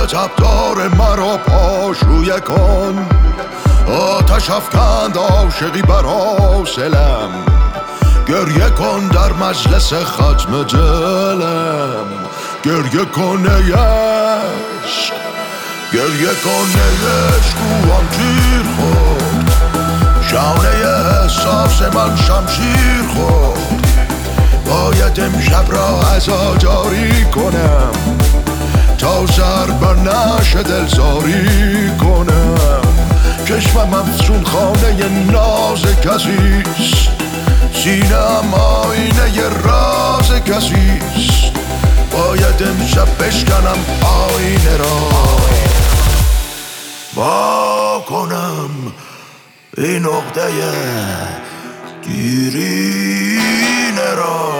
عجب دار مرا پاشویه کن. آتش افکند عاشقی بر حاصلم، گریه کن در مجلس ختم دلم. گریه کن ای عشق، گریه کن ای عشق، کوام تیر خورد، شانه احساس من شمشیر خورد. باید امشب را عزاداری کنم تا ضربه نشه دلزاری کنم. چشمم افسون خانه ناز کسیست، سینه‌ام آینه راز کسیست. باید امشب بشکنم آینه را، با کنم این عقده دیرینه را.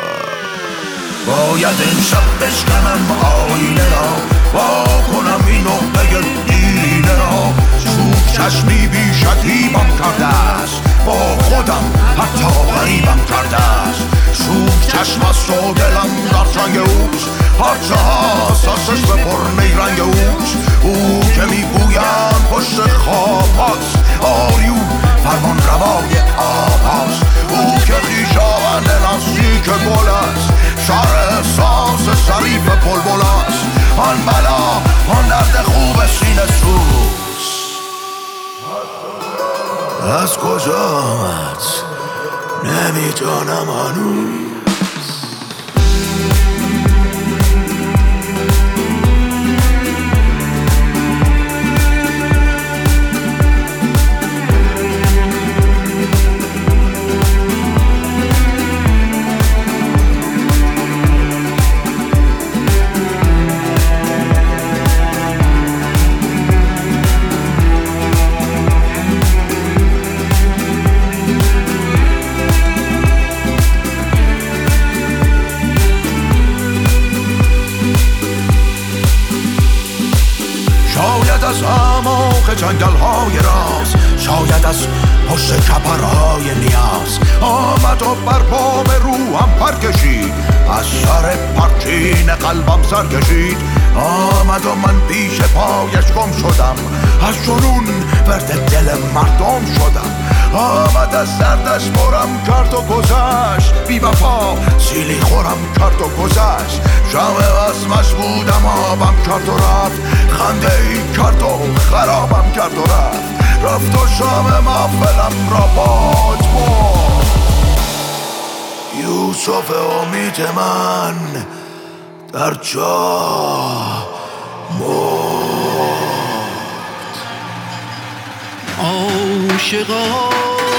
باید امشب بشکنم آینه را، با کنم این عقده دیرینه را. چوب چشمی بی شکیبم کرده است، با خودم حتی غریبم کرده است. چوب چشم است و دلم در چنگ اوست، هرچه حساسش به پر نیرنگ اوست. او که میگویم پشت خواب هاست، آریو فرمان روای آب هاست. او که خویشاوند نزدیک گل است، شهر احساس شریف بلبل است. آن بلا آن درد خوب سینه سوز از کجا آمد نمیدانم هنوز. شاید از اعماق جنگل های راز، شاید از پشت کپرهای نیاز. آمد و بر بام روحم پر کشید، از سر پرچین قلبم سر کشید. آمد و من پیش پایش گم شدم، از جنون ورد دل مردم شدم. آمد از دردش برم کرد و گذشت، بی وفا سیلی خورم کرد و گذشت. شمع اسمش بودم آبم کرد و رفت، خنده ای کرد و خرابم کرد و رفت. رفت و شام محفلم را باد برد. یوسف امید من در جا مرد. عاشقان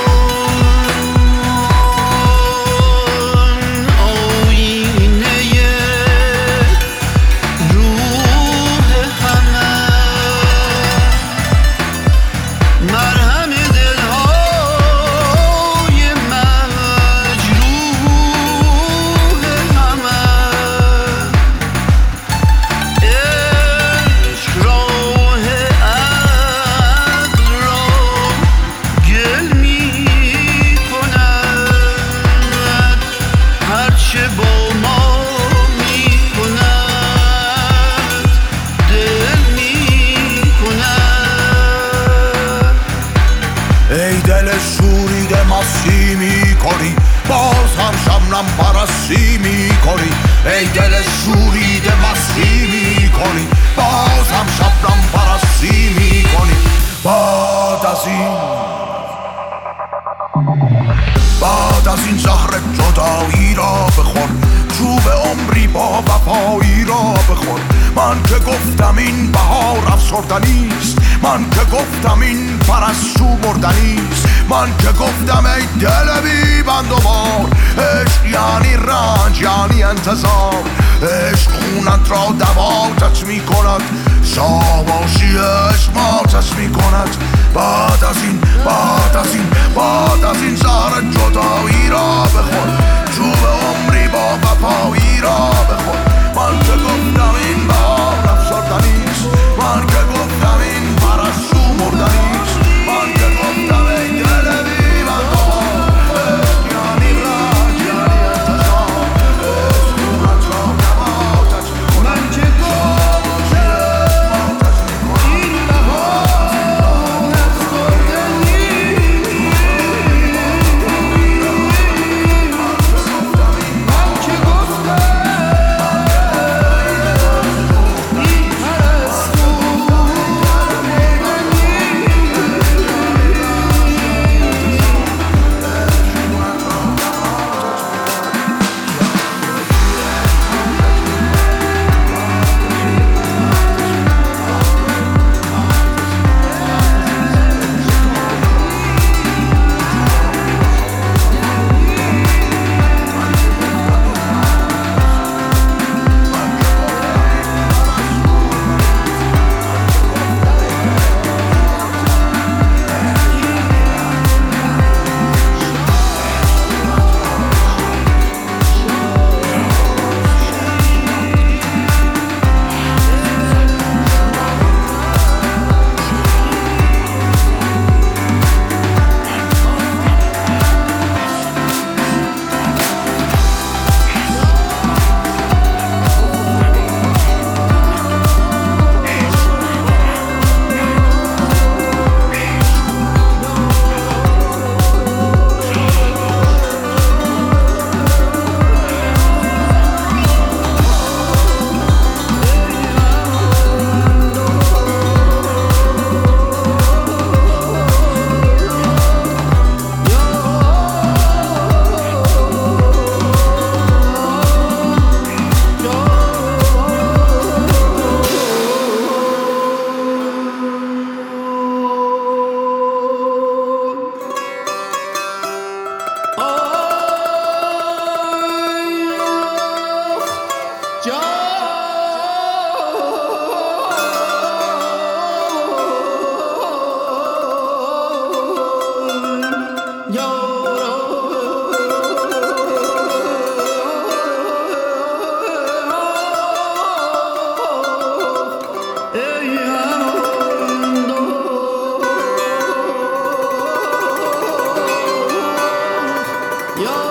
مستی می کنی، باز هم شبنم پرستی می کنی. ای دل شوریده مستی می کنی، باز هم شبنم پرستی می کنی. بعد از این زهر جدایی را بخور، چوب عمری با وفایی را بخور. من که گفتم این بهار افسردنیست، من که گفتم این پرستو مردنیست. من که گفتم ای دل بی بند و بار، عشق یعنی رنج یعنی انتظار. عشق خونت را دواتت می کند، شاباشی عشق ماتت می کند. بعد از این زهر جدایی را بخور، چوب عمری با وفایی را بخور. من که گفتم این بهار افسردنیست، من که گفتم این پرستو مردنیست. من که گفتم ای دل بی بند و بار، عشق یعنی رنج یعنی انتظار. عشق خونت را نباتت می کند. من که گفتم یا